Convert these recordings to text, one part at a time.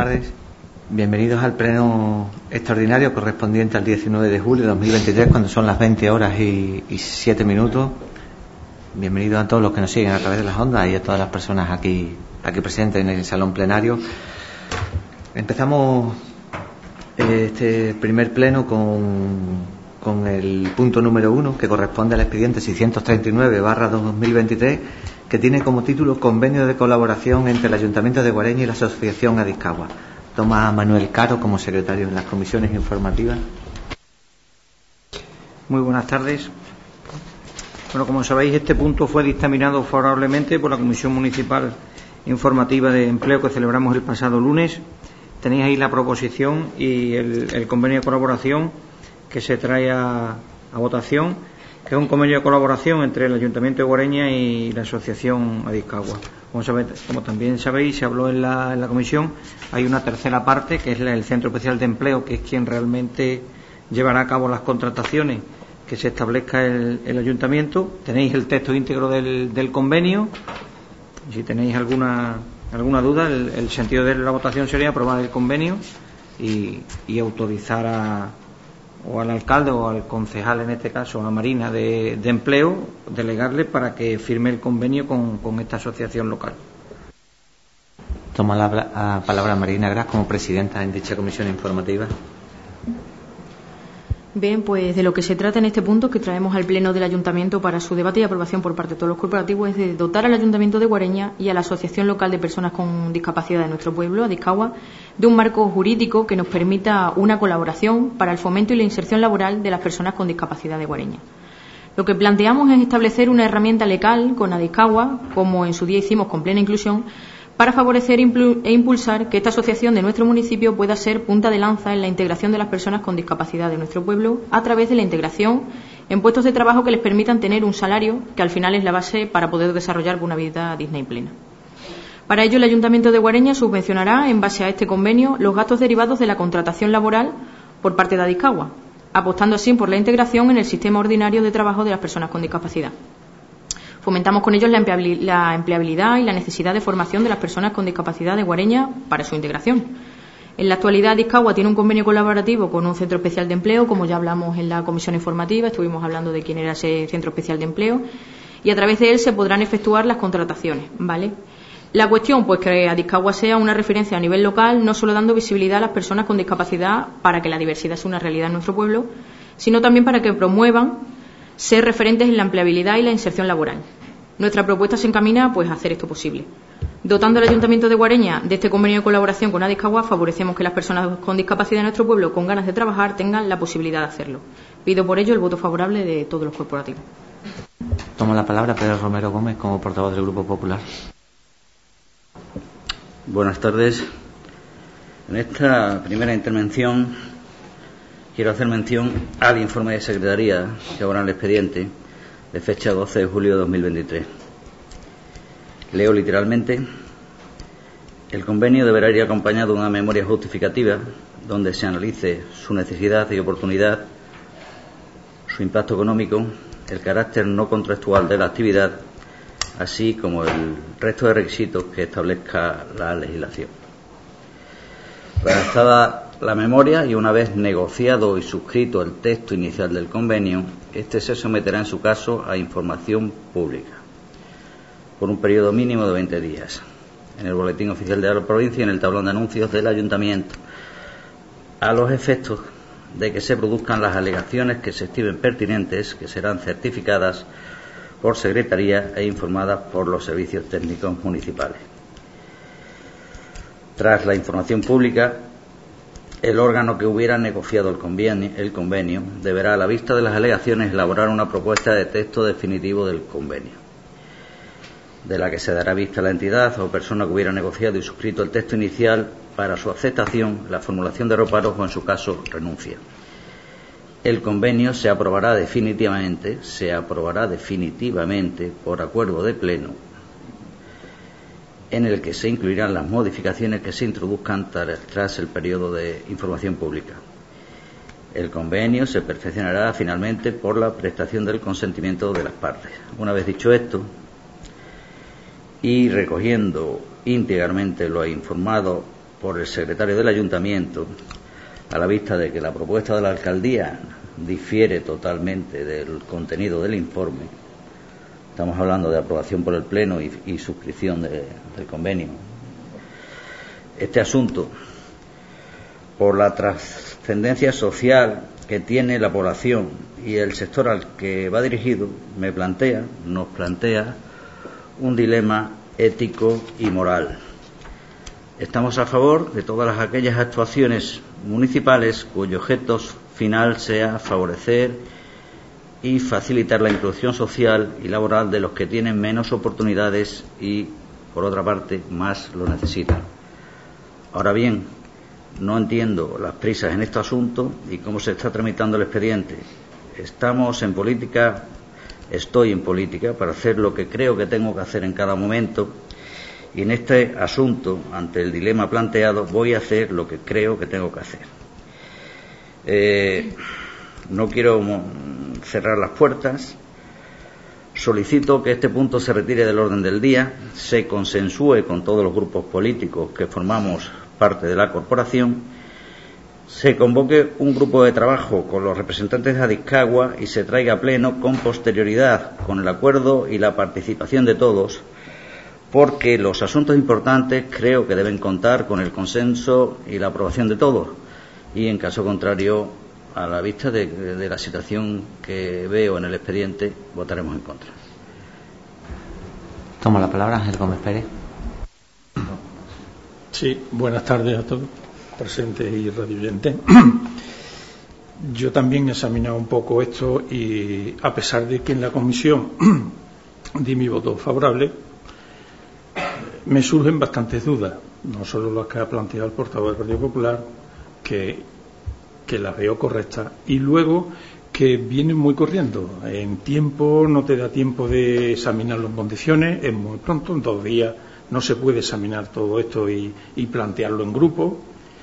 tardes. Bienvenidos al pleno extraordinario correspondiente al 19 de julio de 2023, cuando son las 20 horas y 7 minutos. Bienvenidos a todos los que nos siguen a través de las ondas y a todas las personas aquí presentes en el salón plenario. Empezamos este primer pleno con el punto número 1, que corresponde al expediente 639/2023, que tiene como título Convenio de colaboración entre el Ayuntamiento de Guareña y la Asociación Adiscagua. Toma a Manuel Caro como secretario en las comisiones informativas. Muy buenas tardes. Bueno, como sabéis, este punto fue dictaminado favorablemente por la Comisión Municipal Informativa de Empleo que celebramos el pasado lunes. Tenéis ahí la proposición y el convenio de colaboración que se trae a votación, que es un convenio de colaboración entre el Ayuntamiento de Guareña y la Asociación Adiscagua. Como también sabéis, se habló en la comisión, hay una tercera parte, que es el Centro Especial de Empleo, que es quien realmente llevará a cabo las contrataciones que se establezca el Ayuntamiento. Tenéis el texto íntegro del convenio. Si tenéis alguna duda, el sentido de la votación sería aprobar el convenio y autorizar al alcalde o al concejal, en este caso a Marina de Empleo, delegarle para que firme el convenio con esta asociación local. Toma la palabra Marina Gras como presidenta en dicha comisión informativa. Bien, pues de lo que se trata en este punto que traemos al Pleno del Ayuntamiento para su debate y aprobación por parte de todos los corporativos es de dotar al Ayuntamiento de Guareña y a la Asociación Local de Personas con Discapacidad de nuestro pueblo, Adiscagua, de un marco jurídico que nos permita una colaboración para el fomento y la inserción laboral de las personas con discapacidad de Guareña. Lo que planteamos es establecer una herramienta legal con Adiscagua, como en su día hicimos con Plena Inclusión, para favorecer e impulsar que esta asociación de nuestro municipio pueda ser punta de lanza en la integración de las personas con discapacidad de nuestro pueblo a través de la integración en puestos de trabajo que les permitan tener un salario que al final es la base para poder desarrollar una vida digna y plena. Para ello, el Ayuntamiento de Guareña subvencionará, en base a este convenio, los gastos derivados de la contratación laboral por parte de Adiscagua, apostando así por la integración en el sistema ordinario de trabajo de las personas con discapacidad. Fomentamos con ellos la empleabilidad y la necesidad de formación de las personas con discapacidad de Guareña para su integración. En la actualidad, Adiscagua tiene un convenio colaborativo con un centro especial de empleo, como ya hablamos en la comisión informativa, estuvimos hablando de quién era ese centro especial de empleo, y a través de él se podrán efectuar las contrataciones, ¿vale? La cuestión, pues que Adiscagua sea una referencia a nivel local, no solo dando visibilidad a las personas con discapacidad para que la diversidad sea una realidad en nuestro pueblo, sino también para que promuevan ser referentes en la empleabilidad y la inserción laboral. Nuestra propuesta se encamina pues a hacer esto posible. Dotando al Ayuntamiento de Guareña de este convenio de colaboración con Adiscagua, favorecemos que las personas con discapacidad de nuestro pueblo con ganas de trabajar tengan la posibilidad de hacerlo. Pido por ello el voto favorable de todos los corporativos. Tomo la palabra Pedro Romero Gómez como portavoz del Grupo Popular. Buenas tardes. En esta primera intervención quiero hacer mención al informe de Secretaría que ahora en el expediente de fecha 12 de julio de 2023. Leo literalmente: el convenio deberá ir acompañado de una memoria justificativa donde se analice su necesidad y oportunidad, su impacto económico, el carácter no contractual de la actividad, así como el resto de requisitos que establezca la legislación. Redactada la memoria y una vez negociado y suscrito el texto inicial del convenio, este se someterá en su caso a información pública por un periodo mínimo de 20 días en el Boletín Oficial de la Provincia y en el tablón de anuncios del Ayuntamiento, a los efectos de que se produzcan las alegaciones que se estimen pertinentes, que serán certificadas por Secretaría e informadas por los servicios técnicos municipales. Tras la información pública, el órgano que hubiera negociado el convenio deberá, a la vista de las alegaciones, elaborar una propuesta de texto definitivo del convenio, de la que se dará vista a la entidad o persona que hubiera negociado y suscrito el texto inicial para su aceptación, la formulación de reparos o, en su caso, renuncia. El convenio se aprobará definitivamente por acuerdo de pleno, en el que se incluirán las modificaciones que se introduzcan tras el periodo de información pública. El convenio se perfeccionará finalmente por la prestación del consentimiento de las partes. Una vez dicho esto, y recogiendo íntegramente lo informado por el secretario del Ayuntamiento, a la vista de que la propuesta de la alcaldía difiere totalmente del contenido del informe. Estamos hablando de aprobación por el Pleno y suscripción del convenio. Este asunto, por la trascendencia social que tiene la población y el sector al que va dirigido, nos plantea un dilema ético y moral. Estamos a favor de todas aquellas actuaciones municipales cuyo objeto final sea favorecer y facilitar la inclusión social y laboral de los que tienen menos oportunidades y, por otra parte, más lo necesitan. Ahora bien, no entiendo las prisas en este asunto y cómo se está tramitando el expediente. Estoy en política para hacer lo que creo que tengo que hacer en cada momento, y en este asunto, ante el dilema planteado, voy a hacer lo que creo que tengo que hacer. No quiero cerrar las puertas. Solicito que este punto se retire del orden del día, se consensúe con todos los grupos políticos que formamos parte de la corporación, se convoque un grupo de trabajo con los representantes de Adiscagua y se traiga a pleno con posterioridad, con el acuerdo y la participación de todos, porque los asuntos importantes creo que deben contar con el consenso y la aprobación de todos, y en caso contrario, a la vista de la situación que veo en el expediente, votaremos en contra. Toma la palabra Ángel Gómez Pérez. Sí, buenas tardes a todos, presentes y radioyentes. Yo también he examinado un poco esto y, a pesar de que en la comisión di mi voto favorable, me surgen bastantes dudas, no solo las que ha planteado el portavoz del Partido Popular, que las veo correctas, y luego que vienen muy corriendo. En tiempo no te da tiempo de examinarlo en condiciones, es muy pronto, en 2 días no se puede examinar todo esto y plantearlo en grupo.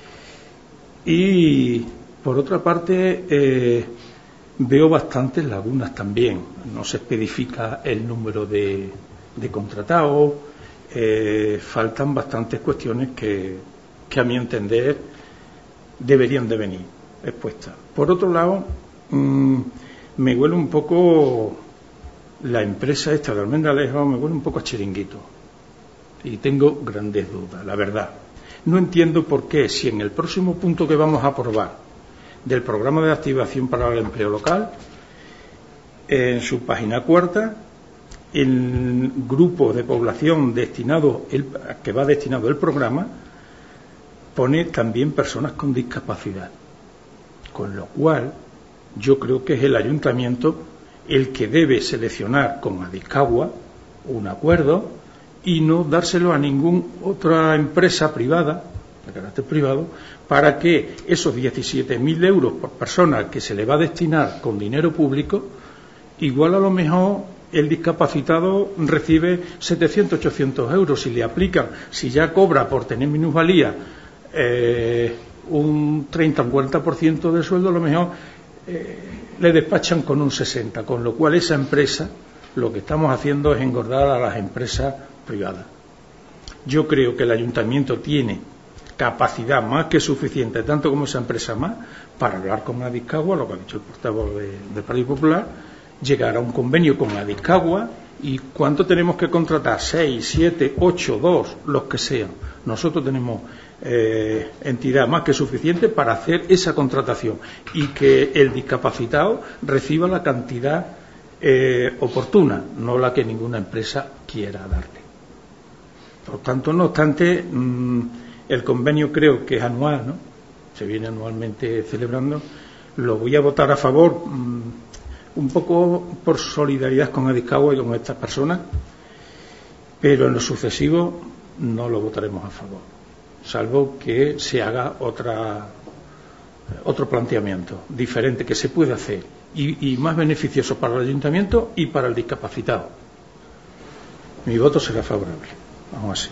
Y por otra parte veo bastantes lagunas también. No se especifica el número de contratados, faltan bastantes cuestiones que a mi entender deberían de venir expuestas. Por otro lado, me huele un poco la empresa esta de Almendralejo, me huele un poco a chiringuito. Y tengo grandes dudas, la verdad. No entiendo por qué, si en el próximo punto que vamos a aprobar del programa de activación para el empleo local, en su página 4, el grupo de población que va destinado el programa, pone también personas con discapacidad. Con lo cual, yo creo que es el ayuntamiento el que debe seleccionar con Adiscagua un acuerdo y no dárselo a ninguna otra empresa privada, de carácter privado, para que esos 17.000 euros por persona que se le va a destinar con dinero público, igual a lo mejor el discapacitado recibe 700, 800 euros. Si le aplican, si ya cobra por tener minusvalía un 30 o un 40% del sueldo, a lo mejor le despachan con un 60%, con lo cual esa empresa, lo que estamos haciendo es engordar a las empresas privadas. Yo creo que el ayuntamiento tiene capacidad más que suficiente, tanto como esa empresa más, para hablar con Adiscagua, lo que ha dicho el portavoz del Partido Popular, llegar a un convenio con Adiscagua. ¿Y cuánto tenemos que contratar? 6, 7, 8, 2, los que sean. Nosotros tenemos entidad más que suficiente para hacer esa contratación y que el discapacitado reciba la cantidad oportuna, no la que ninguna empresa quiera darle. Por tanto, no obstante, el convenio creo que es anual, ¿no? Se viene anualmente celebrando. Lo voy a votar a favor, un poco por solidaridad con Adiscagua y con estas personas, pero en lo sucesivo no lo votaremos a favor, salvo que se haga otro planteamiento diferente que se puede hacer y más beneficioso para el ayuntamiento y para el discapacitado. Mi voto será favorable, aún así.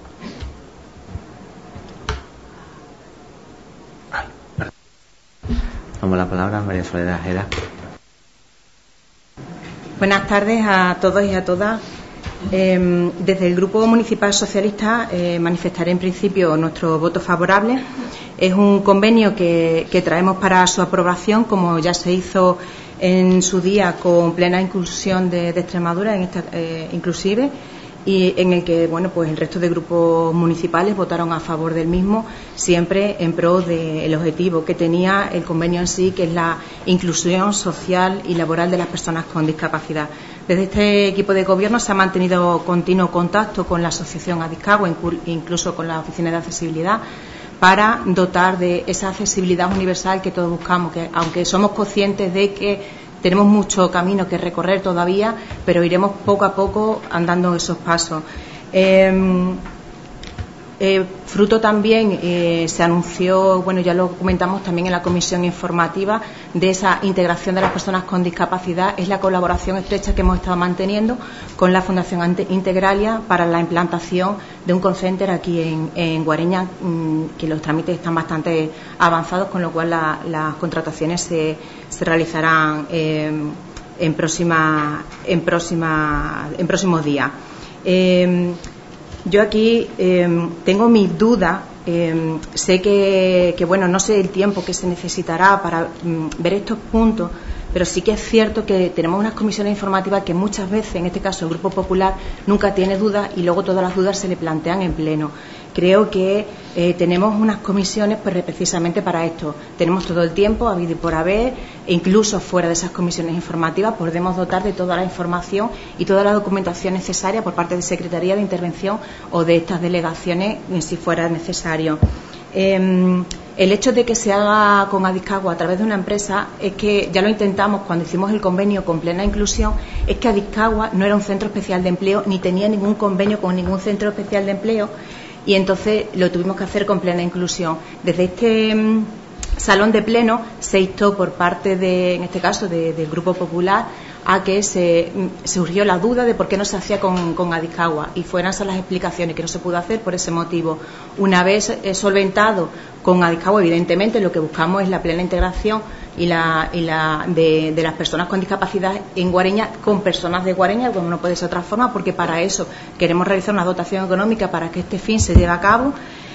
Tomo la palabra María Soledad Jera. Buenas tardes a todos y a todas. Desde el Grupo Municipal Socialista manifestaré en principio nuestro voto favorable. Es un convenio que traemos para su aprobación, como ya se hizo en su día con plena inclusión de Extremadura, en esta, inclusive, y en el que pues el resto de grupos municipales votaron a favor del mismo, siempre en pro del objetivo que tenía el convenio en sí, que es la inclusión social y laboral de las personas con discapacidad. Desde este equipo de gobierno se ha mantenido continuo contacto con la asociación Adiscagua, incluso con la oficina de accesibilidad, para dotar de esa accesibilidad universal que todos buscamos, que aunque somos conscientes de que tenemos mucho camino que recorrer todavía, pero iremos poco a poco andando esos pasos. Fruto también, se anunció, bueno, ya lo comentamos también en la comisión informativa, de esa integración de las personas con discapacidad, es la colaboración estrecha que hemos estado manteniendo con la Fundación Integralia para la implantación de un call center aquí en Guareña, que los trámites están bastante avanzados, con lo cual las contrataciones se realizarán en próximos días. Yo aquí tengo mis dudas. Sé que bueno, no sé el tiempo que se necesitará para ver estos puntos, pero sí que es cierto que tenemos unas comisiones informativas que muchas veces, en este caso el Grupo Popular, nunca tiene dudas y luego todas las dudas se le plantean en pleno. Creo que tenemos unas comisiones pues precisamente para esto. Tenemos todo el tiempo, habido y por haber, e incluso fuera de esas comisiones informativas podemos dotar de toda la información y toda la documentación necesaria por parte de Secretaría de Intervención o de estas delegaciones, si fuera necesario. El hecho de que se haga con Adiscagua a través de una empresa es que ya lo intentamos cuando hicimos el convenio con plena inclusión, es que Adiscagua no era un centro especial de empleo ni tenía ningún convenio con ningún centro especial de empleo, y entonces lo tuvimos que hacer con plena inclusión. Desde este salón de pleno se instó por parte en este caso del Grupo Popular, a que se surgió la duda de por qué no se hacía con Adiscagua, y fueron esas las explicaciones, que no se pudo hacer por ese motivo. Una vez solventado con Adiscagua, evidentemente lo que buscamos es la plena integración de las personas con discapacidad en Guareña con personas de Guareña, como no puede ser de otra forma, porque para eso queremos realizar una dotación económica para que este fin se lleve a cabo.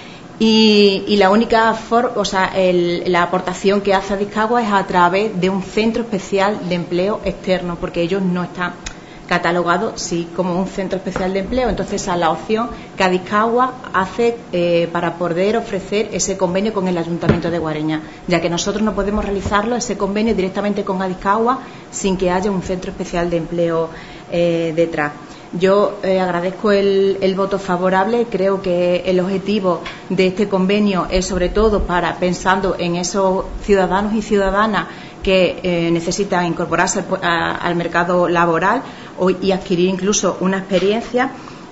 Y la única la aportación que hace Adiscagua es a través de un centro especial de empleo externo, porque ellos no están catalogados sí como un centro especial de empleo. Entonces esa es la opción que Adiscagua hace para poder ofrecer ese convenio con el Ayuntamiento de Guareña, ya que nosotros no podemos realizarlo, ese convenio, directamente con Adiscagua sin que haya un centro especial de empleo detrás. Yo agradezco el voto favorable. Creo que el objetivo de este convenio es sobre todo pensando en esos ciudadanos y ciudadanas que necesitan incorporarse al mercado laboral y adquirir incluso una experiencia.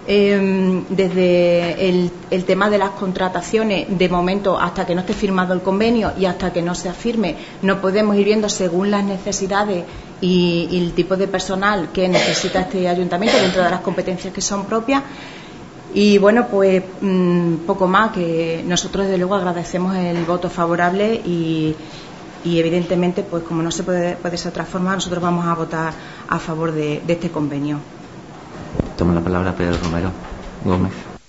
Desde el tema de las contrataciones, de momento, hasta que no esté firmado el convenio y hasta que no se firme, no podemos ir viendo según las necesidades y el tipo de personal que necesita este ayuntamiento dentro de las competencias que son propias. Y bueno, pues poco más, que nosotros desde luego agradecemos el voto favorable y evidentemente, pues como no se puede ser de otra forma, nosotros vamos a votar a favor de este convenio. Toma la palabra Pedro Romero Gómez.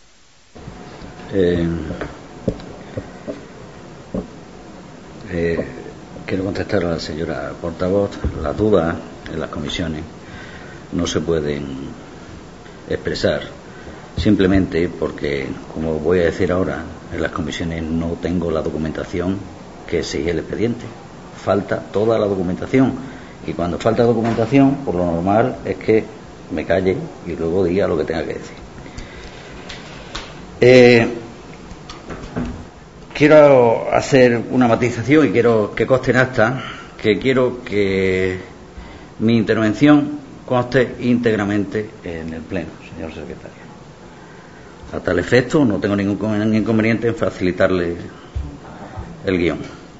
Quiero contestar a la señora portavoz. Las dudas en las comisiones no se pueden expresar simplemente porque, como voy a decir ahora, en las comisiones no tengo la documentación que sigue el expediente. Falta toda la documentación, y cuando falta documentación, por lo normal es que me calle y luego diga lo que tenga que decir. Quiero hacer una matización y quiero que conste en acta que quiero que mi intervención conste íntegramente en el pleno, señor secretario. A tal efecto, no tengo ningún inconveniente en facilitarle el guión.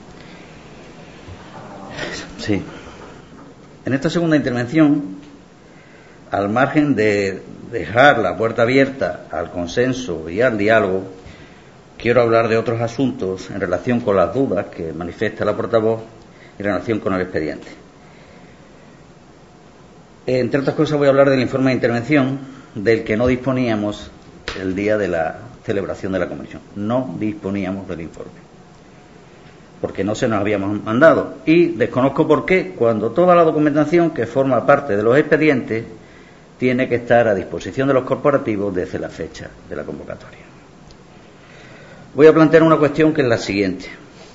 Sí. En esta segunda intervención, al margen de dejar la puerta abierta al consenso y al diálogo, quiero hablar de otros asuntos en relación con las dudas que manifiesta la portavoz en relación con el expediente. Entre otras cosas, voy a hablar del informe de intervención del que no disponíamos el día de la celebración de la comisión. No disponíamos del informe, porque no se nos habíamos mandado. Y desconozco por qué, cuando toda la documentación que forma parte de los expedientes tiene que estar a disposición de los corporativos desde la fecha de la convocatoria. Voy a plantear una cuestión que es la siguiente.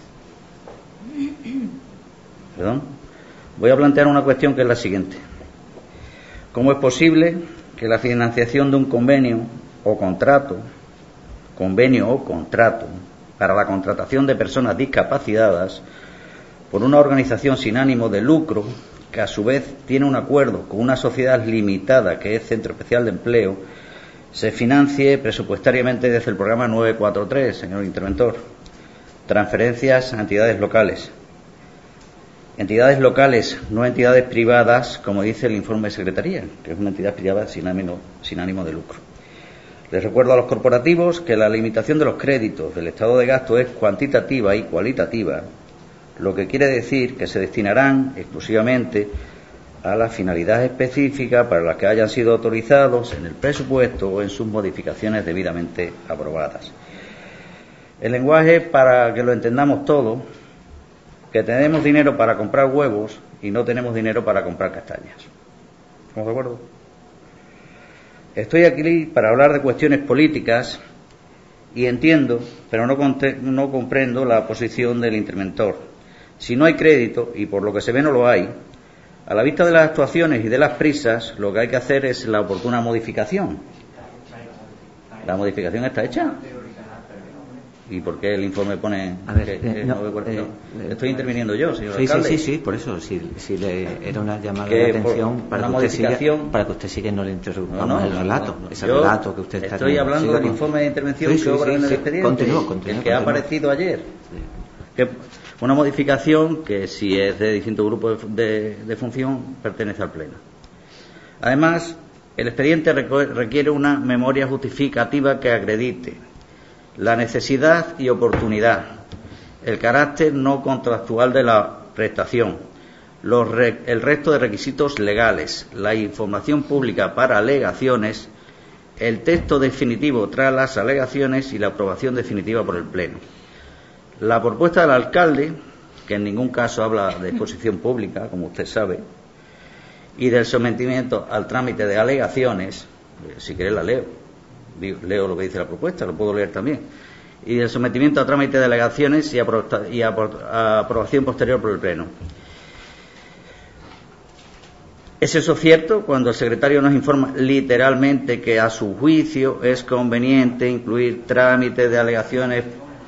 Voy a plantear una cuestión que es la siguiente. ¿Cómo es posible que la financiación de un convenio o contrato para la contratación de personas discapacitadas por una organización sin ánimo de lucro, que a su vez tiene un acuerdo con una sociedad limitada que es Centro Especial de Empleo, se financie presupuestariamente desde el programa 943, señor interventor? Transferencias a entidades locales. Entidades locales, no entidades privadas, como dice el informe de Secretaría, que es una entidad privada sin ánimo de lucro. Les recuerdo a los corporativos que la limitación de los créditos del estado de gasto es cuantitativa y cualitativa, lo que quiere decir que se destinarán exclusivamente a las finalidades específicas para las que hayan sido autorizados en el presupuesto o en sus modificaciones debidamente aprobadas. El lenguaje, para que lo entendamos todo, que tenemos dinero para comprar huevos y no tenemos dinero para comprar castañas. ¿Estamos de acuerdo? Estoy aquí para hablar de cuestiones políticas y entiendo, pero no comprendo la posición del interventor. Si no hay crédito, y por lo que se ve no lo hay, a la vista de las actuaciones y de las prisas, lo que hay que hacer es la oportuna modificación. ¿La modificación está hecha? ¿Y por qué el informe pone que no ve cuarto? Estoy interviniendo yo, señor alcalde. Sí, por eso, si era una llamada de atención para que usted siga y no le interrumpamos el relato, ese relato que usted está estoy hablando del informe de intervención que obra en el expediente, continúa, el que ha aparecido ayer. Que una modificación que, si es de distintos grupos de función, pertenece al Pleno. Además, el expediente requiere una memoria justificativa que acredite la necesidad y oportunidad, el carácter no contractual de la prestación, el resto de requisitos legales, la información pública para alegaciones, el texto definitivo tras las alegaciones y la aprobación definitiva por el Pleno. La propuesta del alcalde, que en ningún caso habla de exposición pública, como usted sabe, y del sometimiento al trámite de alegaciones, si quiere la leo lo que dice la propuesta, lo puedo leer también, y del sometimiento a trámite de alegaciones y aprobación posterior por el Pleno. ¿Es eso cierto cuando el secretario nos informa literalmente que a su juicio es conveniente incluir trámites de alegaciones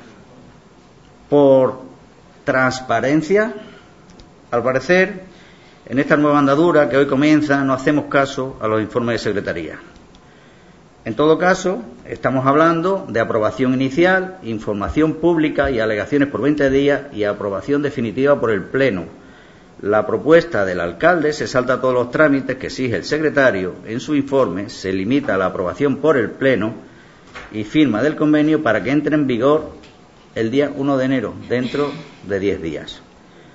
por transparencia? Al parecer, en esta nueva andadura que hoy comienza, no hacemos caso a los informes de secretaría. En todo caso, estamos hablando de aprobación inicial, información pública y alegaciones por 20 días y aprobación definitiva por el Pleno. La propuesta del alcalde se salta todos los trámites que exige el secretario en su informe, se limita a la aprobación por el Pleno y firma del convenio para que entre en vigor el día 1 de enero, dentro de 10 días.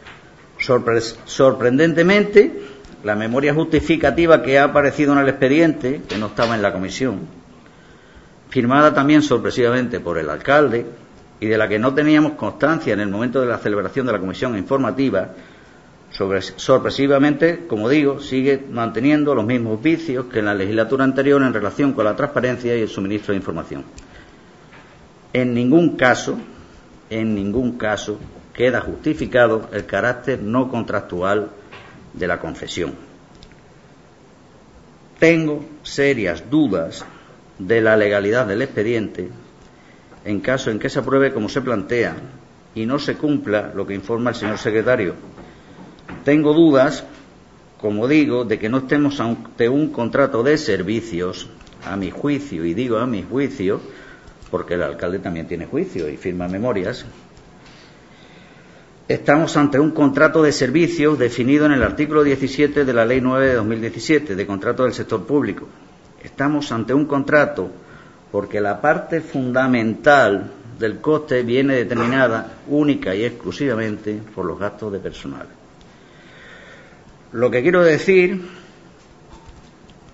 Sorprendentemente, la memoria justificativa que ha aparecido en el expediente, que no estaba en la comisión, firmada también sorpresivamente por el alcalde y de la que no teníamos constancia en el momento de la celebración de la comisión informativa, sorpresivamente, como digo, sigue manteniendo los mismos vicios que en la legislatura anterior en relación con la transparencia y el suministro de información. En ningún caso queda justificado el carácter no contractual de la concesión. Tengo serias dudas de la legalidad del expediente en caso en que se apruebe como se plantea y no se cumpla lo que informa el señor secretario. Tengo dudas, como digo, de que no estemos ante un contrato de servicios, a mi juicio, y digo a mi juicio, porque el alcalde también tiene juicio y firma memorias. Estamos ante un contrato de servicios definido en el artículo 17 de la Ley 9 de 2017, de contrato del sector público. Estamos ante un contrato porque la parte fundamental del coste viene determinada única y exclusivamente por los gastos de personal. Lo que quiero decir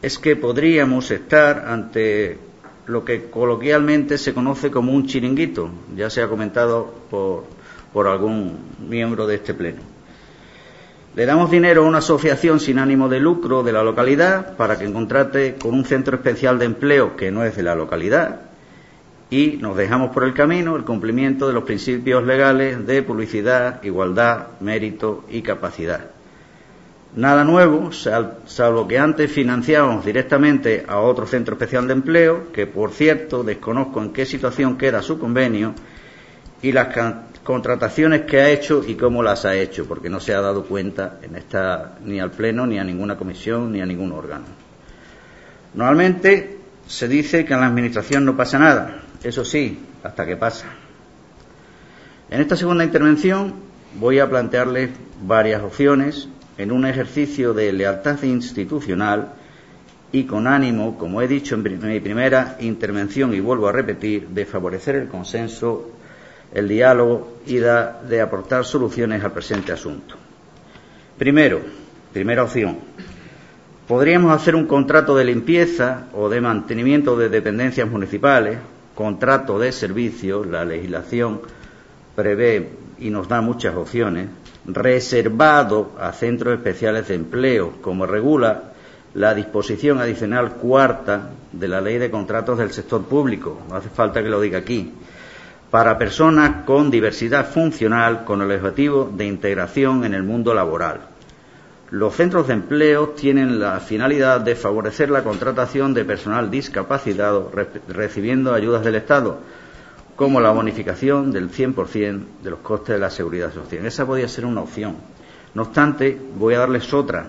es que podríamos estar ante lo que coloquialmente se conoce como un chiringuito, ya se ha comentado por algún miembro de este pleno. Le damos dinero a una asociación sin ánimo de lucro de la localidad para que contrate con un centro especial de empleo que no es de la localidad y nos dejamos por el camino el cumplimiento de los principios legales de publicidad, igualdad, mérito y capacidad. Nada nuevo, salvo que antes financiábamos directamente a otro centro especial de empleo, que por cierto desconozco en qué situación queda su convenio, y las contrataciones que ha hecho y cómo las ha hecho, porque no se ha dado cuenta ni al Pleno, ni a ninguna comisión, ni a ningún órgano. Normalmente se dice que en la Administración no pasa nada, eso sí, hasta que pasa. En esta segunda intervención voy a plantearles varias opciones en un ejercicio de lealtad institucional y con ánimo, como he dicho en mi primera intervención y vuelvo a repetir, de favorecer el consenso, el diálogo y de aportar soluciones al presente asunto. Primera opción. Podríamos hacer un contrato de limpieza o de mantenimiento de dependencias municipales, contrato de servicios, la legislación prevé y nos da muchas opciones, reservado a centros especiales de empleo, como regula la disposición adicional 4ª de la Ley de Contratos del Sector Público, no hace falta que lo diga aquí, para personas con diversidad funcional con el objetivo de integración en el mundo laboral. Los centros de empleo tienen la finalidad de favorecer la contratación de personal discapacitado recibiendo ayudas del Estado, como la bonificación del 100% de los costes de la seguridad social. Esa podría ser una opción. No obstante, voy a darles otra.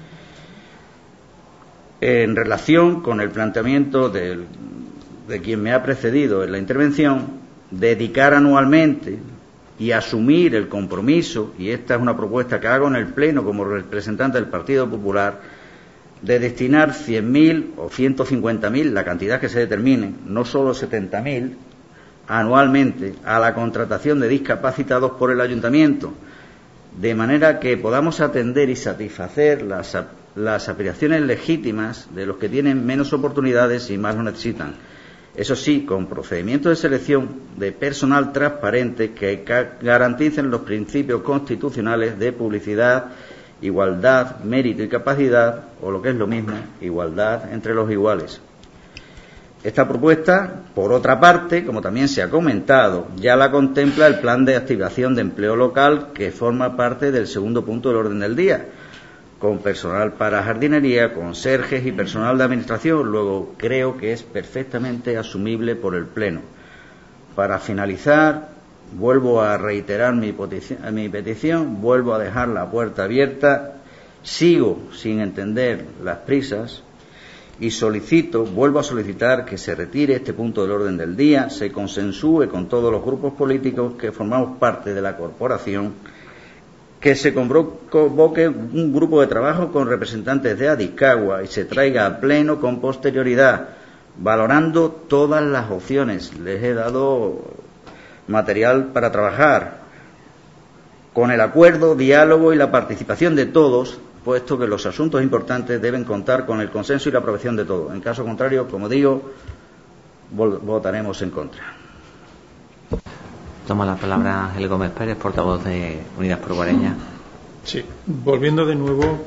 En relación con el planteamiento de quien me ha precedido en la intervención, dedicar anualmente y asumir el compromiso, y esta es una propuesta que hago en el Pleno como representante del Partido Popular, de destinar 100.000 o 150.000, la cantidad que se determine, no solo 70.000, anualmente a la contratación de discapacitados por el Ayuntamiento, de manera que podamos atender y satisfacer las aspiraciones legítimas de los que tienen menos oportunidades y más lo necesitan. Eso sí, con procedimientos de selección de personal transparente que garanticen los principios constitucionales de publicidad, igualdad, mérito y capacidad, o lo que es lo mismo, igualdad entre los iguales. Esta propuesta, por otra parte, como también se ha comentado, ya la contempla el Plan de Activación de Empleo Local, que forma parte del segundo punto del orden del día, con personal para jardinería, conserjes y personal de administración. Luego, creo que es perfectamente asumible por el Pleno. Para finalizar, vuelvo a reiterar mi petición, vuelvo a dejar la puerta abierta, sigo sin entender las prisas, y vuelvo a solicitar que se retire este punto del orden del día, se consensúe con todos los grupos políticos que formamos parte de la corporación, que se convoque un grupo de trabajo con representantes de Adiscagua y se traiga a Pleno con posterioridad, valorando todas las opciones. Les he dado material para trabajar, con el acuerdo, diálogo y la participación de todos, puesto que los asuntos importantes deben contar con el consenso y la aprobación de todos. En caso contrario, como digo, votaremos en contra. Toma la palabra Ángel Gómez Pérez, portavoz de Unidas por Guareña. Sí, volviendo de nuevo,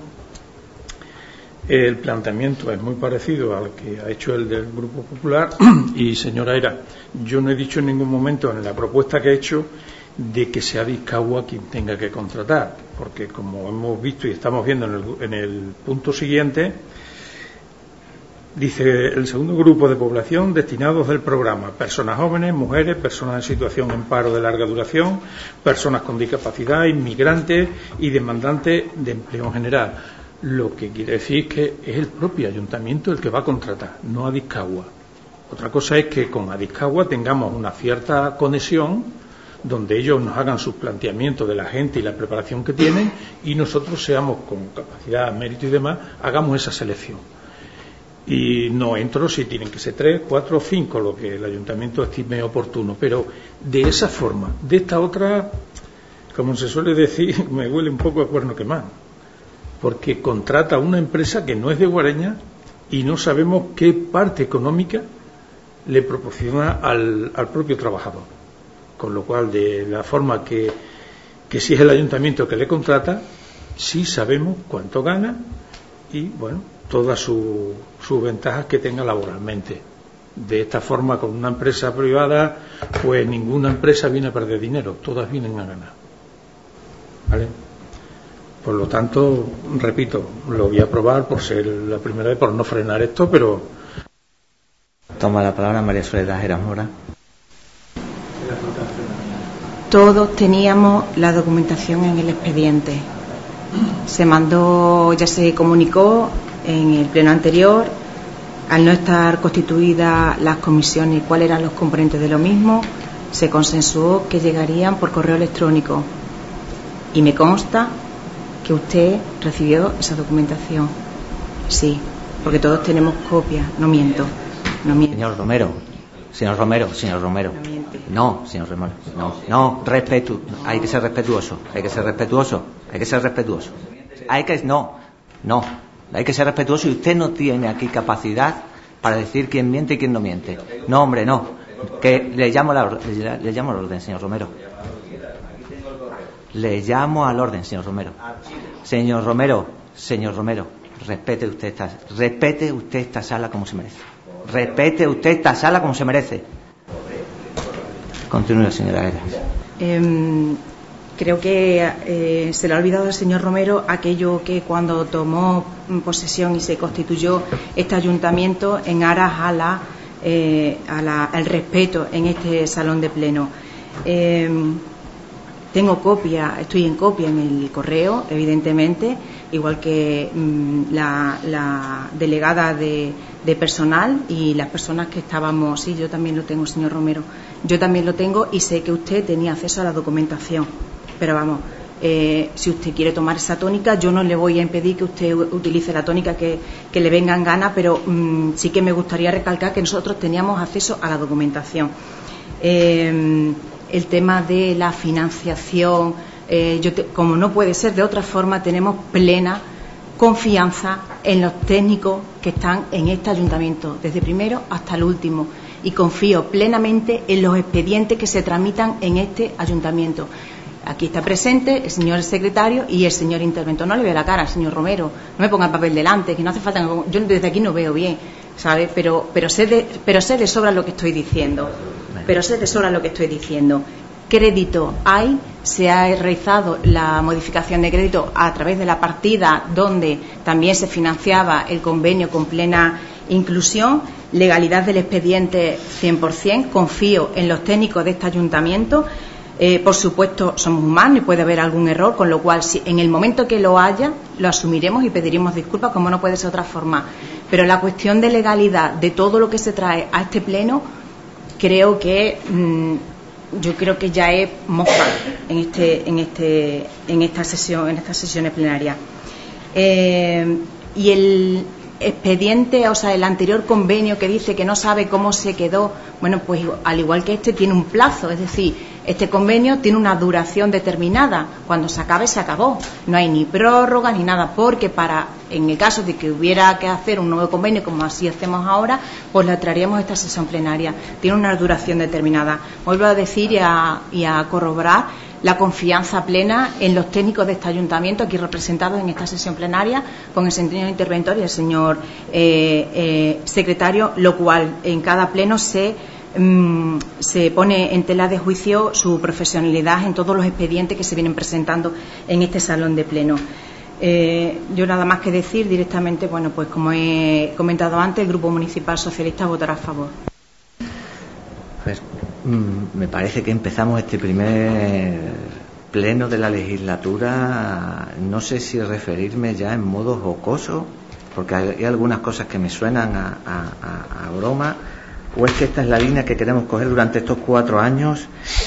el planteamiento es muy parecido al que ha hecho el del Grupo Popular. Y, señora Era, yo no he dicho en ningún momento en la propuesta que he hecho de que sea Adiscagua quien tenga que contratar, porque como hemos visto y estamos viendo en el punto siguiente, dice el segundo grupo de población destinados del programa: personas jóvenes, mujeres, personas en situación en paro de larga duración, personas con discapacidad, inmigrantes y demandantes de empleo en general. Lo que quiere decir que es el propio ayuntamiento el que va a contratar, no Adiscagua. Otra cosa es que con Adiscagua tengamos una cierta conexión, donde ellos nos hagan sus planteamientos de la gente y la preparación que tienen, y nosotros seamos, con capacidad, mérito y demás, hagamos esa selección. Y no entro si tienen que ser 3, 4 o 5, lo que el ayuntamiento estime oportuno, pero de esa forma. De esta otra, como se suele decir, me huele un poco a cuerno quemado, porque contrata una empresa que no es de Guareña y no sabemos qué parte económica le proporciona al propio trabajador. Con lo cual, de la forma que si es el ayuntamiento que le contrata, sí sabemos cuánto gana y, bueno, todas sus ventajas que tenga laboralmente. De esta forma, con una empresa privada, pues ninguna empresa viene a perder dinero, todas vienen a ganar. ¿Vale? Por lo tanto, repito, lo voy a aprobar por ser la primera vez, por no frenar esto, pero... Toma la palabra María Soledad Heras Mora. Todos teníamos la documentación en el expediente. Se mandó, ya se comunicó en el pleno anterior, al no estar constituidas las comisiones y cuáles eran los componentes de lo mismo, se consensuó que llegarían por correo electrónico. Y me consta que usted recibió esa documentación. Sí, porque todos tenemos copias, no miento. Señor Romero. No, señor Romero. No, respeto. Hay que ser respetuoso. Hay que ser respetuoso y usted no tiene aquí capacidad para decir quién miente y quién no miente. No, hombre, no. Que le llamo al orden, señor Romero. Le llamo al orden, señor Romero. Señor Romero, respete usted esta sala como se merece. Continúe, señora Heras. Creo que se le ha olvidado al señor Romero aquello que cuando tomó posesión y se constituyó este ayuntamiento en aras al respeto en este salón de pleno. Tengo copia, estoy en copia en el correo, evidentemente, igual que la delegada de personal y las personas que estábamos. Sí, yo también lo tengo, señor Romero. Yo también lo tengo y sé que usted tenía acceso a la documentación. Pero vamos, si usted quiere tomar esa tónica, yo no le voy a impedir que usted utilice la tónica que le venga en gana, pero sí que me gustaría recalcar que nosotros teníamos acceso a la documentación. El tema de la financiación, como no puede ser de otra forma, tenemos plena confianza en los técnicos que están en este ayuntamiento, desde primero hasta el último, y confío plenamente en los expedientes que se tramitan en este ayuntamiento. Aquí está presente el señor secretario y el señor interventor. No le veo la cara al señor Romero, no me ponga el papel delante, que no hace falta. Yo desde aquí no veo bien, ¿sabe? Pero sé de sobra lo que estoy diciendo. Crédito hay, se ha realizado la modificación de crédito a través de la partida donde también se financiaba el convenio con plena inclusión, legalidad del expediente 100%, confío en los técnicos de este ayuntamiento. Por supuesto, somos humanos y puede haber algún error, con lo cual, si en el momento que lo haya, lo asumiremos y pediremos disculpas, como no puede ser de otra forma. Pero la cuestión de legalidad de todo lo que se trae a este pleno, creo que yo creo que ya es mofa en estas sesiones plenarias. Y el expediente, o sea, el anterior convenio que dice que no sabe cómo se quedó, bueno, pues al igual que este tiene un plazo, es decir, este convenio tiene una duración determinada, cuando se acabe se acabó, no hay ni prórroga ni nada, porque en el caso de que hubiera que hacer un nuevo convenio como así hacemos ahora, pues lo traeríamos a esta sesión plenaria, tiene una duración determinada. Vuelvo a decir y a corroborar la confianza plena en los técnicos de este ayuntamiento aquí representados en esta sesión plenaria con el señor interventor y el señor secretario, lo cual en cada pleno se pone en tela de juicio su profesionalidad en todos los expedientes que se vienen presentando en este salón de pleno. Yo nada más que decir directamente, bueno, pues como he comentado antes, el Grupo Municipal Socialista votará a favor. Pues me parece que empezamos este primer pleno de la legislatura, no sé si referirme ya en modo jocoso, porque hay algunas cosas que me suenan a broma, o es que esta es la línea que queremos coger durante estos 4 años.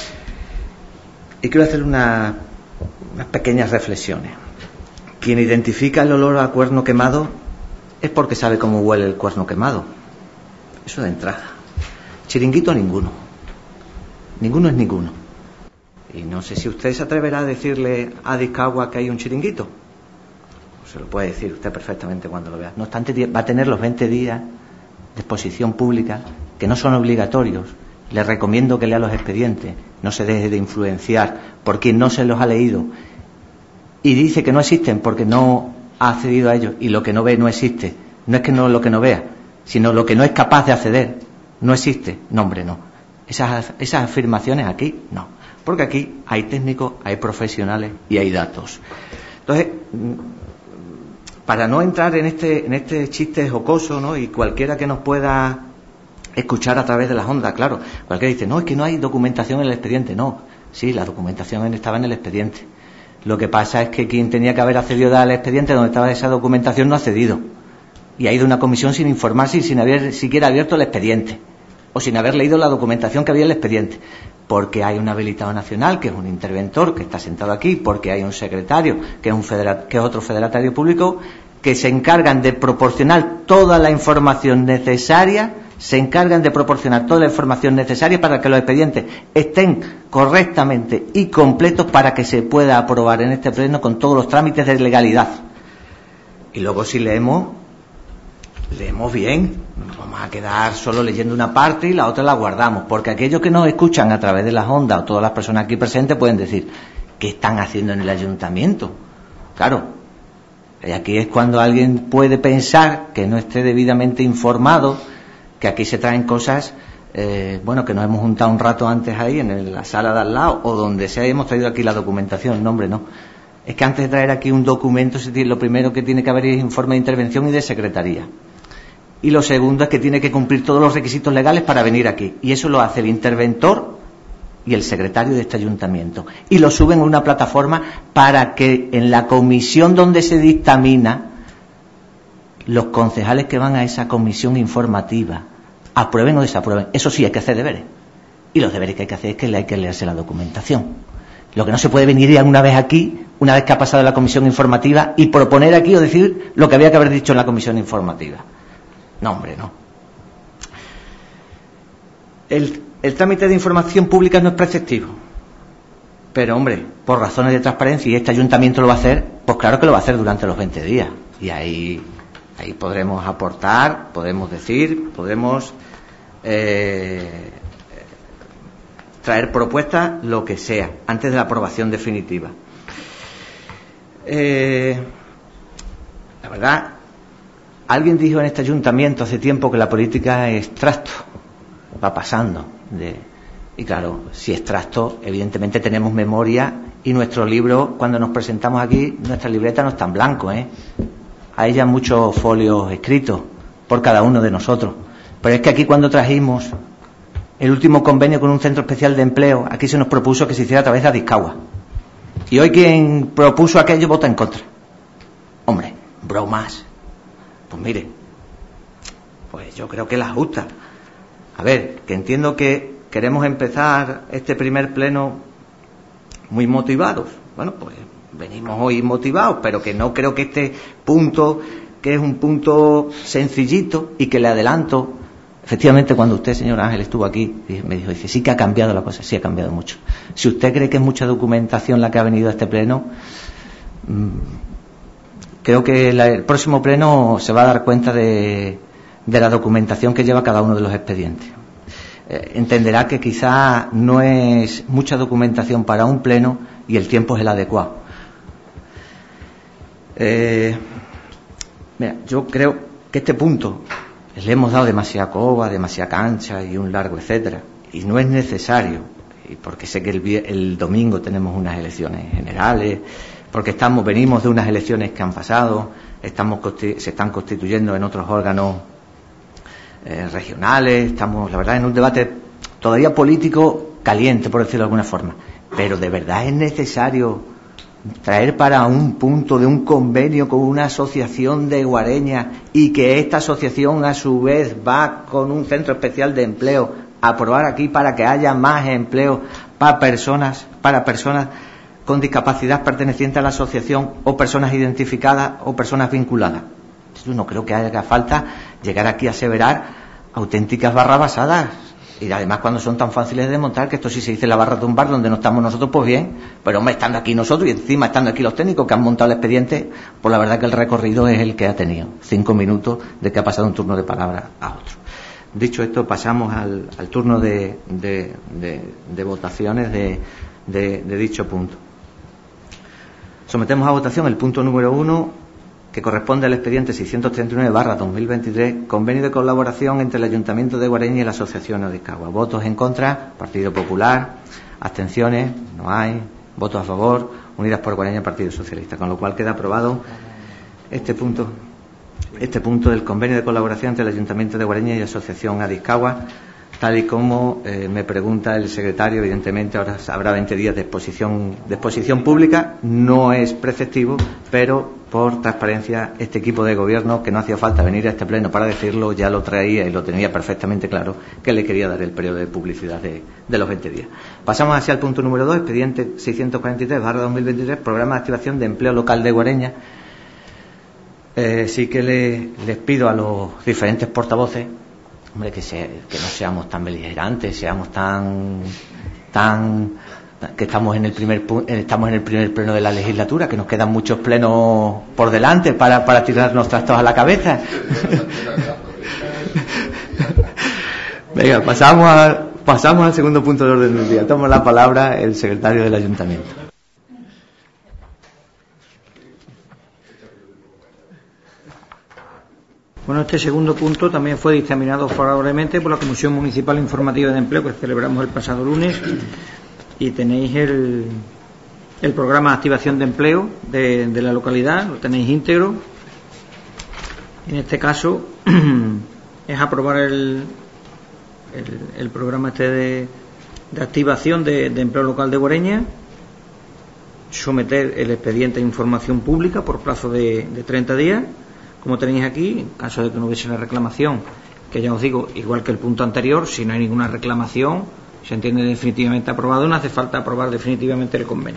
Y quiero hacer unas pequeñas reflexiones. Quien identifica el olor a cuerno quemado es porque sabe cómo huele el cuerno quemado. Eso de entrada. Chiringuito ninguno. Ninguno es ninguno. Y no sé si usted se atreverá a decirle a Discagua que hay un chiringuito. se lo puede decir usted perfectamente cuando lo vea. No obstante, va a tener los 20 días de exposición pública, que no son obligatorios. Le recomiendo que lea los expedientes, no se deje de influenciar por quien no se los ha leído y dice que no existen porque no ha accedido a ellos, y lo que no ve no existe. No es que no lo que no vea, sino lo que no es capaz de acceder. No existe. No, hombre, no. Esas afirmaciones aquí, no. Porque aquí hay técnicos, hay profesionales y hay datos. Entonces, para no entrar en este chiste jocoso, ¿no? Y cualquiera que nos pueda escuchar a través de las ondas, claro, cualquiera dice, no, es que no hay documentación en el expediente. No, sí, la documentación estaba en el expediente. Lo que pasa es que quien tenía que haber accedido al expediente donde estaba esa documentación no ha accedido. Y ha ido a una comisión sin informarse y sin haber siquiera abierto el expediente. O sin haber leído la documentación que había en el expediente. Porque hay un habilitado nacional, que es un interventor, que está sentado aquí, porque hay un secretario, que es otro federatario público, que se encargan de proporcionar toda la información necesaria, para que los expedientes estén correctamente y completos para que se pueda aprobar en este pleno con todos los trámites de legalidad. Y luego si leemos bien, nos vamos a quedar solo leyendo una parte y la otra la guardamos, porque aquellos que nos escuchan a través de las ondas o todas las personas aquí presentes pueden decir, ¿qué están haciendo en el ayuntamiento? Claro, y aquí es cuando alguien puede pensar que no esté debidamente informado, que aquí se traen cosas, que nos hemos juntado un rato antes ahí en la sala de al lado o donde sea, hemos traído aquí la documentación. No, hombre, no. Es que antes de traer aquí un documento, lo primero que tiene que haber es informe de intervención y de secretaría. Y lo segundo es que tiene que cumplir todos los requisitos legales para venir aquí. Y eso lo hace el interventor y el secretario de este ayuntamiento. Y lo suben a una plataforma para que en la comisión donde se dictamina, los concejales que van a esa comisión informativa aprueben o desaprueben. Eso sí, hay que hacer deberes. Y los deberes que hay que hacer es que hay que leerse la documentación. Lo que no se puede venir ya una vez aquí, una vez que ha pasado la comisión informativa, y proponer aquí o decir lo que había que haber dicho en la comisión informativa. No, hombre, no. El trámite de información pública no es preceptivo. Pero, hombre, por razones de transparencia, y este ayuntamiento lo va a hacer, pues claro que lo va a hacer durante los 20 días. Y ahí podremos aportar, podemos decir, podemos traer propuestas, lo que sea, antes de la aprobación definitiva. La verdad, alguien dijo en este ayuntamiento hace tiempo que la política es trasto, va pasando. Y claro, si es trasto, evidentemente tenemos memoria, y nuestro libro, cuando nos presentamos aquí, nuestra libreta no está en blanco, Hay ya muchos folios escritos por cada uno de nosotros. Pero es que aquí, cuando trajimos el último convenio con un centro especial de empleo, aquí se nos propuso que se hiciera a través de Adiscagua. Y hoy quien propuso aquello vota en contra. Hombre, bromas. Pues mire, pues yo creo que la justa. A ver, que entiendo que queremos empezar este primer pleno muy motivados. Bueno, pues venimos hoy motivados, pero que no creo que este punto, que es un punto sencillito y que le adelanto, efectivamente cuando usted, señor Ángel, estuvo aquí, me dijo, sí que ha cambiado la cosa, sí ha cambiado mucho. Si usted cree que es mucha documentación la que ha venido a este pleno, creo que el próximo pleno se va a dar cuenta de la documentación que lleva cada uno de los expedientes. Entenderá que quizá no es mucha documentación para un pleno y el tiempo es el adecuado. Mira, yo creo que este punto le hemos dado demasiada coba, demasiada cancha y un largo etcétera, y no es necesario, y porque sé que el domingo tenemos unas elecciones generales, porque venimos de unas elecciones que han pasado, se están constituyendo en otros órganos regionales, estamos, la verdad, en un debate todavía político caliente, por decirlo de alguna forma. Pero de verdad es necesario traer para un punto de un convenio con una asociación de Guareña, y que esta asociación a su vez va con un centro especial de empleo a aprobar aquí para que haya más empleo para personas con discapacidad pertenecientes a la asociación, o personas identificadas o personas vinculadas. Yo no creo que haga falta llegar aquí a aseverar auténticas barrabasadas Y además cuando son tan fáciles de montar, que esto sí se dice en la barra de un bar donde no estamos nosotros, pues bien, pero hombre, estando aquí nosotros y encima estando aquí los técnicos que han montado el expediente, pues la verdad que el recorrido es el que ha tenido, 5 minutos de que ha pasado un turno de palabra a otro. Dicho esto, pasamos al turno de votaciones de dicho punto. Sometemos a votación el punto número 1, que corresponde al expediente 639/2023, convenio de colaboración entre el Ayuntamiento de Guareña y la Asociación Odiscagua. Votos en contra, Partido Popular, abstenciones, no hay, votos a favor, Unidas por Guareña, Partido Socialista, con lo cual queda aprobado este punto del convenio de colaboración entre el Ayuntamiento de Guareña y la Asociación Odiscagua, tal y como me pregunta el secretario. Evidentemente ahora habrá 20 días de exposición pública, no es preceptivo, pero por transparencia este equipo de gobierno, que no hacía falta venir a este pleno para decirlo, ya lo traía y lo tenía perfectamente claro que le quería dar el periodo de publicidad de los 20 días. Pasamos hacia el punto número 2, expediente 643/2023, programa de activación de empleo local de Guareña. Sí que les pido a los diferentes portavoces, hombre, que no seamos tan beligerantes, seamos tan que estamos en el primer pleno de la legislatura, que nos quedan muchos plenos por delante para tirarnos trastos a la cabeza. Venga, pasamos al segundo punto del orden del día. Toma la palabra el secretario del Ayuntamiento. Bueno, este segundo punto también fue dictaminado favorablemente por la Comisión Municipal Informativa de Empleo, que celebramos el pasado lunes, y tenéis el programa de activación de empleo de la localidad, lo tenéis íntegro. En este caso es aprobar el programa de activación de empleo local de Guareña, someter el expediente a información pública por plazo de 30 días, como tenéis aquí. En caso de que no hubiese una reclamación, que ya os digo, igual que el punto anterior, si no hay ninguna reclamación, se entiende definitivamente aprobado, no hace falta aprobar definitivamente el convenio.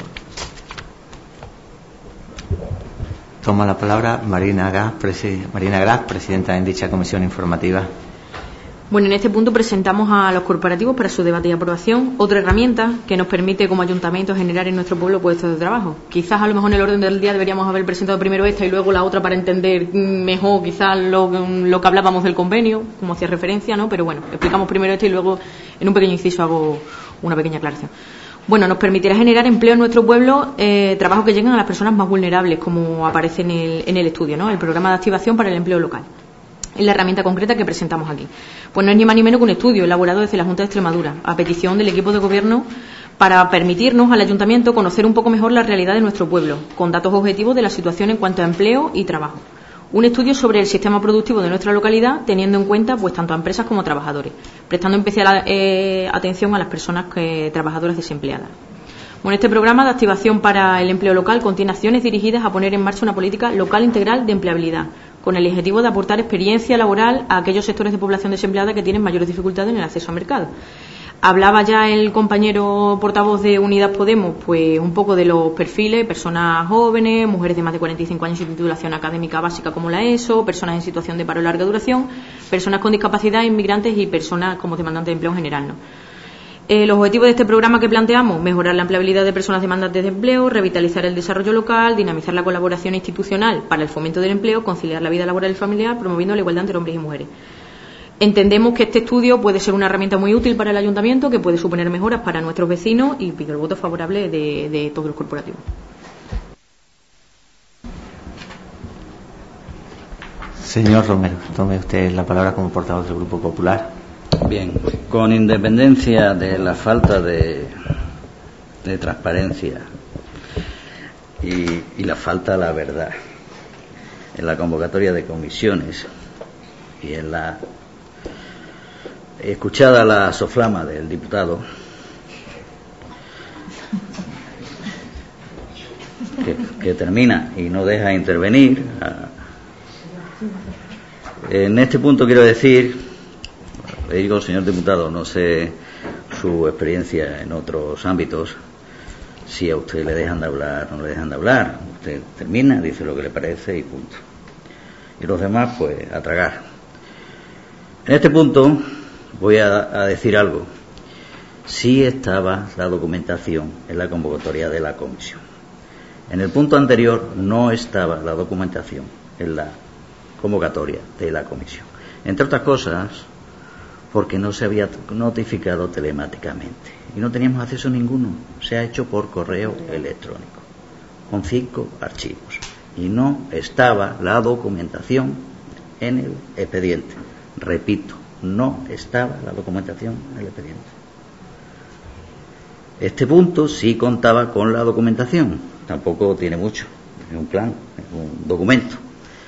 Toma la palabra Marina Gras, presidenta en dicha comisión informativa. Bueno, en este punto presentamos a los corporativos para su debate y aprobación otra herramienta que nos permite como ayuntamiento generar en nuestro pueblo puestos de trabajo. Quizás a lo mejor en el orden del día deberíamos haber presentado primero esta y luego la otra para entender mejor quizás lo que hablábamos del convenio, como hacía referencia, ¿no? Pero bueno, explicamos primero esta y luego en un pequeño inciso hago una pequeña aclaración. Bueno, nos permitirá generar empleo en nuestro pueblo, trabajo que lleguen a las personas más vulnerables, como aparece en el estudio, ¿no? El programa de activación para el empleo local. Es la herramienta concreta que presentamos aquí. Pues no es ni más ni menos que un estudio elaborado desde la Junta de Extremadura, a petición del equipo de gobierno, para permitirnos al ayuntamiento conocer un poco mejor la realidad de nuestro pueblo, con datos objetivos de la situación en cuanto a empleo y trabajo. Un estudio sobre el sistema productivo de nuestra localidad, teniendo en cuenta pues tanto a empresas como a trabajadores, prestando especial atención a las personas trabajadoras desempleadas. Bueno, este programa de activación para el empleo local contiene acciones dirigidas a poner en marcha una política local integral de empleabilidad, con el objetivo de aportar experiencia laboral a aquellos sectores de población desempleada que tienen mayores dificultades en el acceso al mercado. Hablaba ya el compañero portavoz de Unidas Podemos, pues un poco de los perfiles: personas jóvenes, mujeres de más de 45 años sin titulación académica básica como la ESO, personas en situación de paro de larga duración, personas con discapacidad, inmigrantes y personas como demandantes de empleo en general, ¿no? Los objetivos de este programa que planteamos: mejorar la empleabilidad de personas demandantes de empleo, revitalizar el desarrollo local, dinamizar la colaboración institucional para el fomento del empleo, conciliar la vida laboral y familiar, promoviendo la igualdad entre hombres y mujeres. Entendemos que este estudio puede ser una herramienta muy útil para el ayuntamiento, que puede suponer mejoras para nuestros vecinos, y pido el voto favorable de todos los corporativos. Señor Romero, tome usted la palabra como portavoz del Grupo Popular. Bien, con independencia de la falta de transparencia y la falta de la verdad en la convocatoria de comisiones y en la escuchada la soflama del diputado, que termina y no deja intervenir, en este punto quiero decir, le digo, señor diputado, no sé su experiencia en otros ámbitos, si a usted le dejan de hablar o no le dejan de hablar. Usted termina, dice lo que le parece y punto. Y los demás, pues, a tragar. En este punto, voy a decir algo. Sí estaba la documentación en la convocatoria de la comisión. En el punto anterior no estaba la documentación en la convocatoria de la comisión. Entre otras cosas, porque no se había notificado telemáticamente y no teníamos acceso a ninguno. Se ha hecho por correo electrónico, con 5 archivos. Y no estaba la documentación en el expediente. Repito, no estaba la documentación en el expediente. Este punto sí contaba con la documentación. Tampoco tiene mucho. Es un plan, es un documento.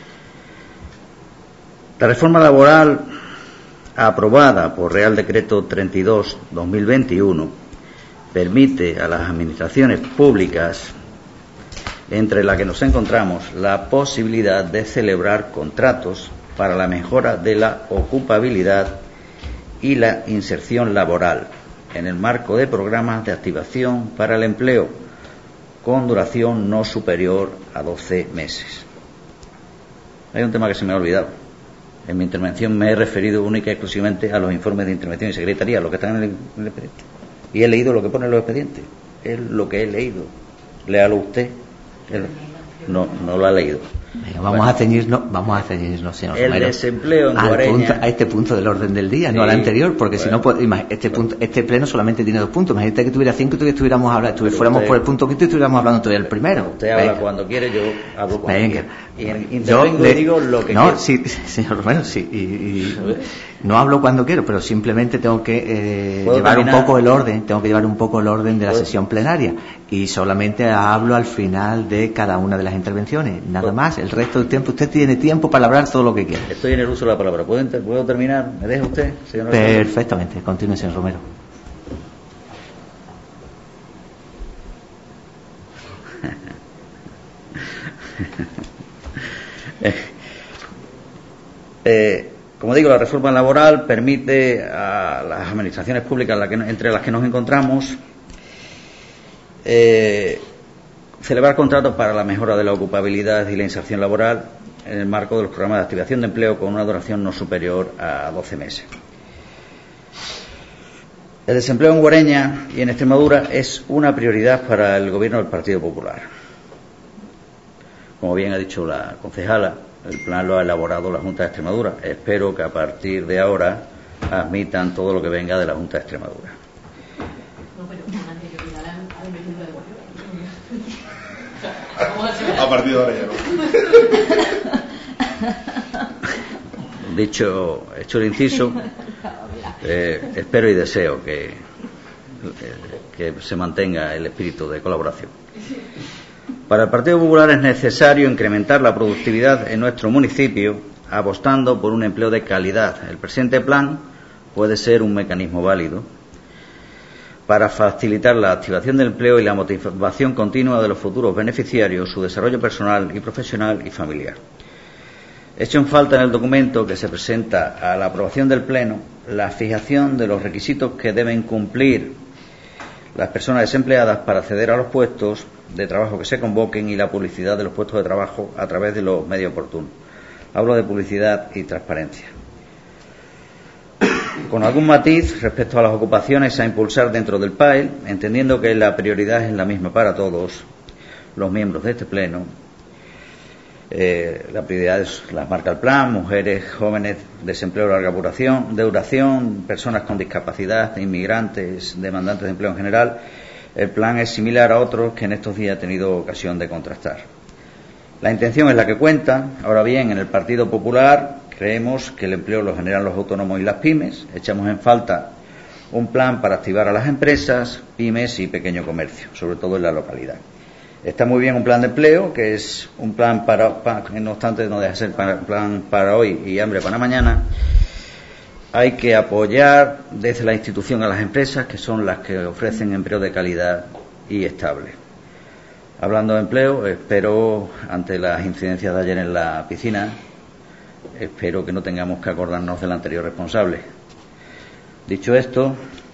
La reforma laboral aprobada por Real Decreto 32/2021 permite a las administraciones públicas, entre las que nos encontramos, la posibilidad de celebrar contratos para la mejora de la ocupabilidad y la inserción laboral en el marco de programas de activación para el empleo con duración no superior a 12 meses. Hay un tema que se me ha olvidado. En mi intervención me he referido única y exclusivamente a los informes de intervención y secretaría, los que están en el expediente. Y he leído lo que pone en los expedientes. Es lo que he leído. Léalo usted. No lo ha leído. Venga, vamos a ceñirnos, señor el Romero, desempleo en Guareña, a este punto del orden del día, no al anterior, porque si no, este pleno solamente tiene 2 puntos. Imagínate que tuviera 5 y que estuviéramos hablando, fuéramos por el punto quinto y estuviéramos hablando todavía del primero. Usted habla cuando quiere, yo hablo cuando quiera. Y digo lo que quiero. Sí, señor Romero, sí. Y no hablo cuando quiero, pero simplemente tengo que llevar un poco el orden. Tengo que llevar un poco el orden de la sesión plenaria. Y solamente hablo al final de cada una de las intervenciones. Nada más. El resto del tiempo, usted tiene tiempo para hablar todo lo que quiera. Estoy en el uso de la palabra. ¿Puedo terminar? ¿Me deja usted, señor Romero? Perfectamente. Continúe, señor Romero. Como digo, la reforma laboral permite a las administraciones públicas entre las que nos encontramos celebrar contratos para la mejora de la ocupabilidad y la inserción laboral en el marco de los programas de activación de empleo con una duración no superior a 12 meses. El desempleo en Guareña y en Extremadura es una prioridad para el Gobierno del Partido Popular. Como bien ha dicho la concejala, el plan lo ha elaborado la Junta de Extremadura. Espero que a partir de ahora admitan todo lo que venga de la Junta de Extremadura. A partir de ahora ya no. Hecho el inciso, espero y deseo que se mantenga el espíritu de colaboración. Para el Partido Popular es necesario incrementar la productividad en nuestro municipio apostando por un empleo de calidad. El presente plan puede ser un mecanismo válido para facilitar la activación del empleo y la motivación continua de los futuros beneficiarios, su desarrollo personal y profesional y familiar. Hecho en falta en el documento que se presenta a la aprobación del Pleno la fijación de los requisitos que deben cumplir las personas desempleadas para acceder a los puestos de trabajo que se convoquen y la publicidad de los puestos de trabajo a través de los medios oportunos. Hablo de publicidad y transparencia. Con algún matiz respecto a las ocupaciones a impulsar dentro del PAEL, entendiendo que la prioridad es la misma para todos los miembros de este Pleno. La prioridad las marca el plan: mujeres, jóvenes, desempleo de larga duración, personas con discapacidad, inmigrantes, demandantes de empleo en general. El plan es similar a otros que en estos días he tenido ocasión de contrastar. La intención es la que cuenta. Ahora bien, en el Partido Popular creemos que el empleo lo generan los autónomos y las pymes. Echamos en falta un plan para activar a las empresas, pymes y pequeño comercio, sobre todo en la localidad. Está muy bien un plan de empleo, que es un plan no obstante, no deja de ser plan para hoy y hambre para mañana. Hay que apoyar desde la institución a las empresas, que son las que ofrecen empleo de calidad y estable. Hablando de empleo, espero, ante las incidencias de ayer en la piscina, espero que no tengamos que acordarnos del anterior responsable. Dicho esto,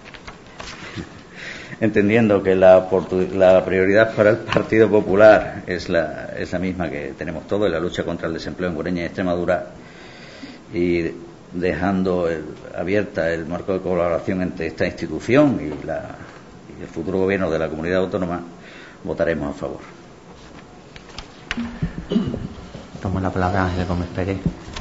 entendiendo que la prioridad para el Partido Popular es la misma que tenemos todos, en la lucha contra el desempleo en Guareña y Extremadura, y dejando abierta el marco de colaboración entre esta institución y el futuro gobierno de la comunidad autónoma, votaremos a favor. Tomo la palabra Ángel Gómez Pérez.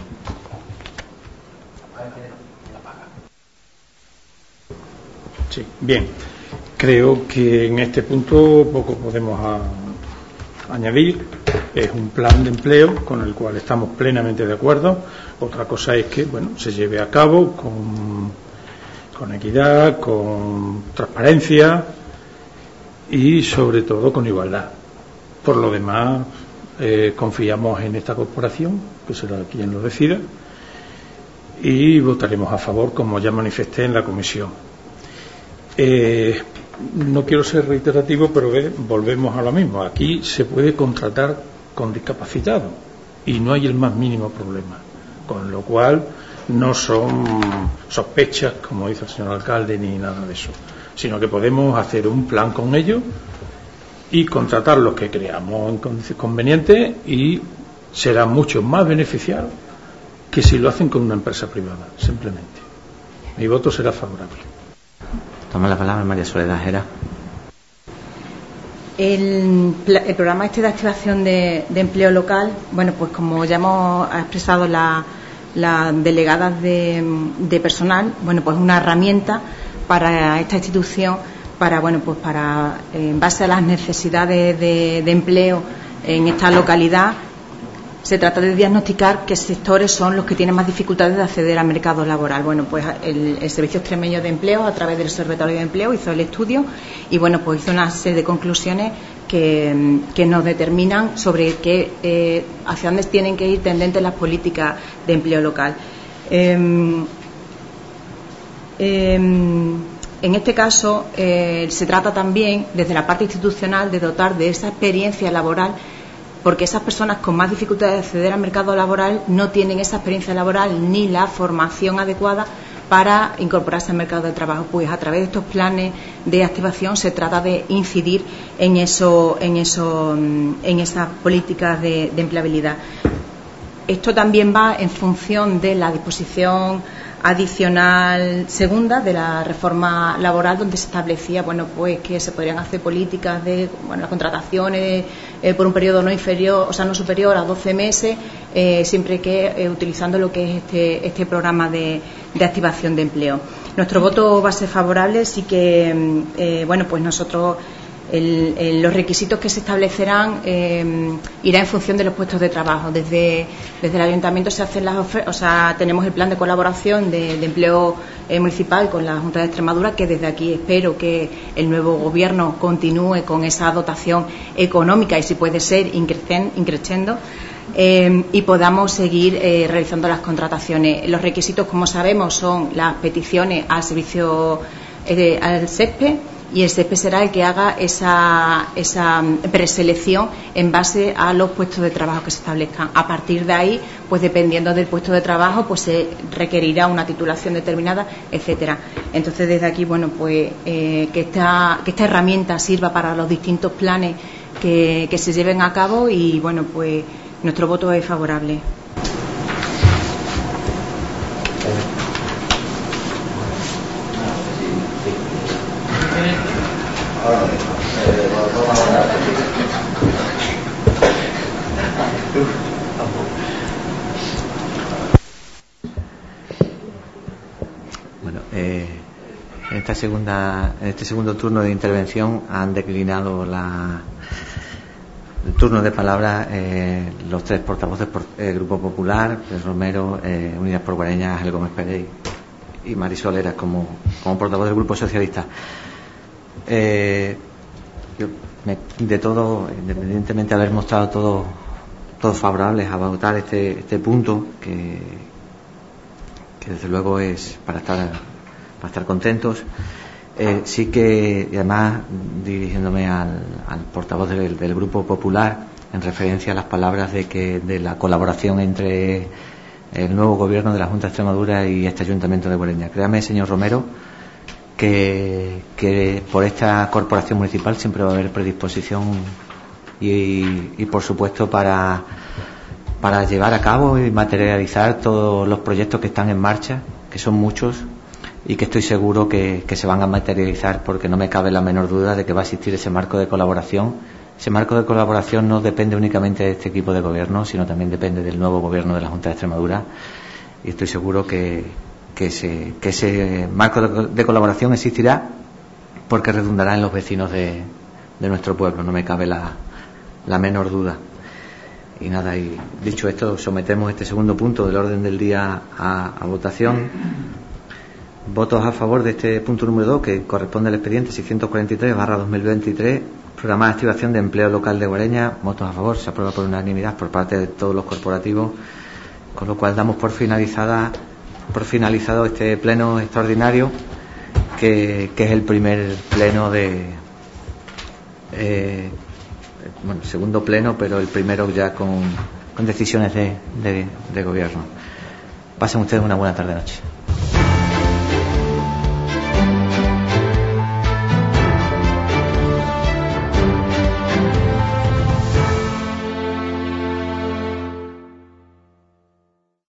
Sí, bien. Creo que en este punto poco podemos añadir. Es un plan de empleo con el cual estamos plenamente de acuerdo. Otra cosa es que, bueno, se lleve a cabo con equidad, con transparencia y, sobre todo, con igualdad. Por lo demás, confiamos en esta corporación, que será quien lo decida, y votaremos a favor, como ya manifesté en la comisión. No quiero ser reiterativo, pero volvemos a lo mismo. Aquí se puede contratar con discapacitados y no hay el más mínimo problema, con lo cual no son sospechas, como dice el señor alcalde, ni nada de eso, sino que podemos hacer un plan con ellos y contratar los que creamos conveniente, y será mucho más beneficiado que si lo hacen con una empresa privada, simplemente. Mi voto será favorable. Toma la palabra María Soledad Jera. El programa de activación de empleo local, bueno, pues como ya hemos expresado las delegadas de personal, bueno, pues una herramienta para esta institución para, bueno, pues para, en base a las necesidades de empleo en esta localidad, se trata de diagnosticar qué sectores son los que tienen más dificultades de acceder al mercado laboral. Bueno, pues el Servicio Extremeño de Empleo, a través del Observatorio de Empleo, hizo el estudio y, bueno, pues hizo una serie de conclusiones que nos determinan sobre hacia dónde tienen que ir tendentes las políticas de empleo local. En este caso, se trata también, desde la parte institucional, de dotar de esa experiencia laboral, porque esas personas con más dificultades de acceder al mercado laboral no tienen esa experiencia laboral ni la formación adecuada para incorporarse al mercado de trabajo. Pues a través de estos planes de activación se trata de incidir en esas políticas de empleabilidad. Esto también va en función de la disposición adicional segunda de la reforma laboral, donde se establecía, bueno, pues que se podrían hacer políticas de, bueno, las contrataciones por un periodo no inferior, o sea, no superior a 12 meses, siempre que utilizando lo que es este programa de activación de empleo. Nuestro voto va a ser favorable, sí que, bueno, pues nosotros los requisitos que se establecerán irá en función de los puestos de trabajo. Desde el ayuntamiento se hacen las ofertas, o sea, tenemos el plan de colaboración de empleo municipal con la Junta de Extremadura, que desde aquí espero que el nuevo gobierno continúe con esa dotación económica y, si puede ser, increciendo, y podamos seguir realizando las contrataciones. Los requisitos, como sabemos, son las peticiones al servicio al SESPE, y el SESPE será el que haga esa preselección en base a los puestos de trabajo que se establezcan. A partir de ahí, pues dependiendo del puesto de trabajo, pues se requerirá una titulación determinada, etcétera. Entonces, desde aquí, bueno, pues que esta herramienta sirva para los distintos planes que se lleven a cabo, y, bueno, pues nuestro voto es favorable. Bueno, en este segundo turno de intervención han declinado el turno de palabra los tres portavoces por el Grupo Popular, Pedro Romero, Unidas por Guareña, Ángel Gómez Pérez y Marisol Heras como portavoz del Grupo Socialista. Yo, de todo, independientemente de haber mostrado todos favorables a votar este punto, que desde luego es para estar contentos, sí que, y además dirigiéndome al portavoz del Grupo Popular, en referencia a las palabras de la colaboración entre el nuevo gobierno de la Junta de Extremadura y este Ayuntamiento de Guareña. Créame, señor Romero, que por esta corporación municipal siempre va a haber predisposición y por supuesto para para llevar a cabo y materializar todos los proyectos que están en marcha, que son muchos, y que estoy seguro que se van a materializar, porque no me cabe la menor duda de que va a existir ese marco de colaboración. Ese marco de colaboración no depende únicamente de este equipo de gobierno, sino también depende del nuevo gobierno de la Junta de Extremadura, y estoy seguro que ese marco de colaboración existirá, porque redundará en los vecinos de nuestro pueblo, no me cabe la menor duda. Y nada, y dicho esto, sometemos este segundo punto del orden del día a votación. Votos a favor de este punto número 2, que corresponde al expediente 643/2023, programa de activación de empleo local de Guareña. Votos a favor, se aprueba por unanimidad por parte de todos los corporativos, con lo cual damos por finalizado este pleno extraordinario, que es el primer pleno segundo pleno, pero el primero ya con decisiones de gobierno. Pasen ustedes una buena tarde-noche.